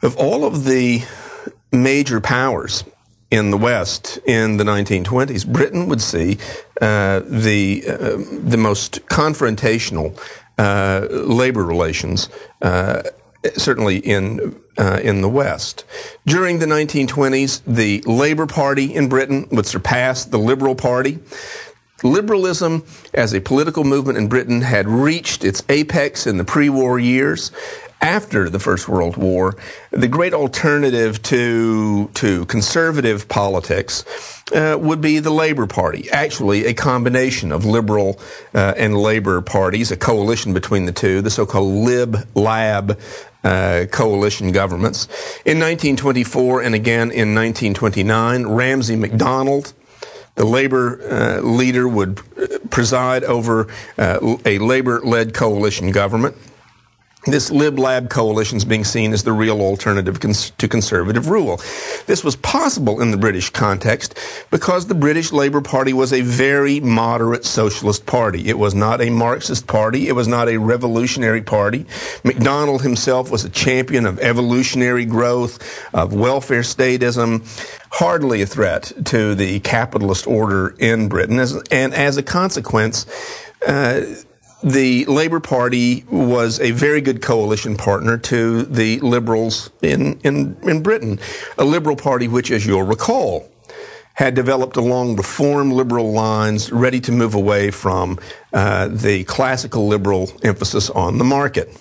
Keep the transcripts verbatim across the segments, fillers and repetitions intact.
Of all of the major powers in the West in the nineteen twenties, Britain would see uh, the uh, the most confrontational uh, labor relations, uh, certainly in uh, in the West. During the nineteen twenties, the Labour Party in Britain would surpass the Liberal Party. Liberalism as a political movement in Britain had reached its apex in the pre-war years. After the First World War, the great alternative to to conservative politics uh, would be the Labour Party, actually a combination of Liberal uh, and Labour parties, a coalition between the two, the so-called Lib-Lab uh, coalition governments. In nineteen twenty-four and again in nineteen twenty-nine, Ramsay MacDonald, the Labour uh, leader, would preside over uh, a Labour-led coalition government. This Lib-Lab coalition is being seen as the real alternative cons- to conservative rule. This was possible in the British context because the British Labour Party was a very moderate socialist party. It was not a Marxist party. It was not a revolutionary party. MacDonald himself was a champion of evolutionary growth, of welfare statism, hardly a threat to the capitalist order in Britain. As, and as a consequence, uh, the Labour Party was a very good coalition partner to the Liberals in, in, in Britain, a Liberal Party which, as you'll recall, had developed along reform liberal lines, ready to move away from uh, the classical liberal emphasis on the market.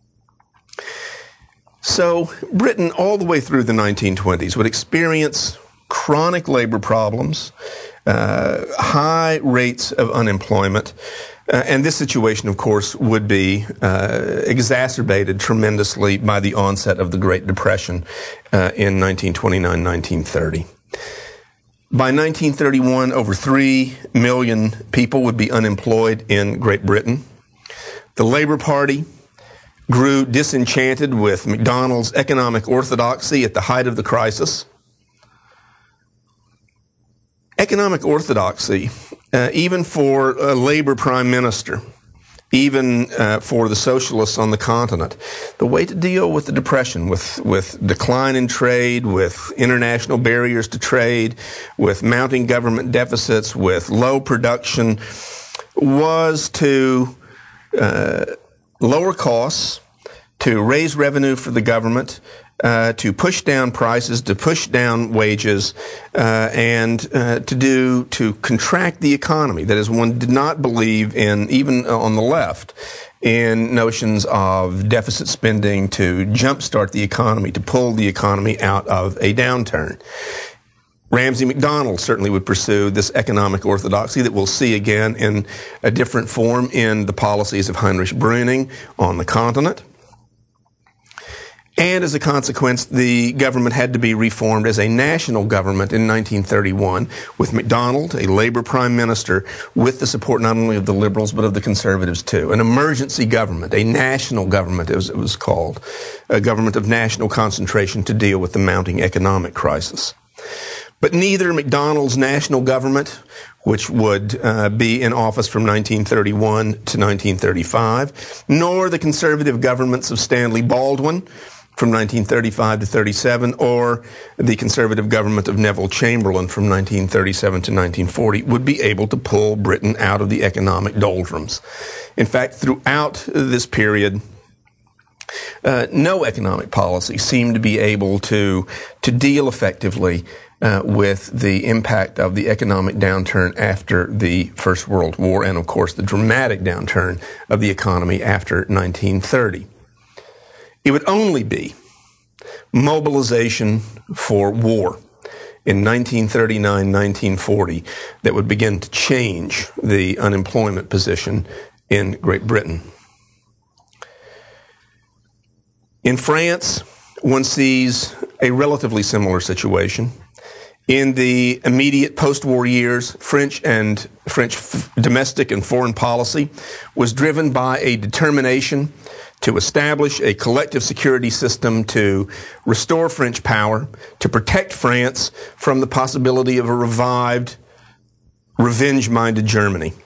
So Britain, all the way through the nineteen twenties, would experience chronic labor problems, uh, high rates of unemployment. Uh, and this situation, of course, would be uh, exacerbated tremendously by the onset of the Great Depression uh, in nineteen twenty-nine, nineteen thirty. By nineteen thirty-one, over three million people would be unemployed in Great Britain. The Labour Party grew disenchanted with MacDonald's economic orthodoxy at the height of the crisis. Economic orthodoxy, uh, even for a Labour prime minister, even uh, for the socialists on the continent, the way to deal with the Depression, with, with decline in trade, with international barriers to trade, with mounting government deficits, with low production, was to uh, lower costs, to raise revenue for the government, Uh, to push down prices, to push down wages, uh, and uh, to do to contract the economy. That is, one did not believe in, even on the left, in notions of deficit spending to jumpstart the economy, to pull the economy out of a downturn. Ramsay MacDonald certainly would pursue this economic orthodoxy that we'll see again in a different form in the policies of Heinrich Brüning on the continent. And as a consequence, the government had to be reformed as a national government in nineteen thirty-one, with MacDonald, a Labour prime minister, with the support not only of the Liberals but of the Conservatives too. An emergency government, a national government as it was called, a government of national concentration to deal with the mounting economic crisis. But neither MacDonald's national government, which would uh, be in office from nineteen thirty-one to nineteen thirty-five, nor the conservative governments of Stanley Baldwin, from nineteen thirty-five to thirty-seven, or the conservative government of Neville Chamberlain from nineteen thirty-seven to nineteen forty, would be able to pull Britain out of the economic doldrums. In fact, throughout this period, uh, no economic policy seemed to be able to, to deal effectively uh, with the impact of the economic downturn after the First World War, and of course the dramatic downturn of the economy after nineteen thirty. It would only be mobilization for war in nineteen thirty-nine, nineteen forty that would begin to change the unemployment position in Great Britain. In France, one sees a relatively similar situation. In the immediate post-war years, French and French f- domestic and foreign policy was driven by a determination to establish a collective security system to restore French power, to protect France from the possibility of a revived, revenge-minded Germany.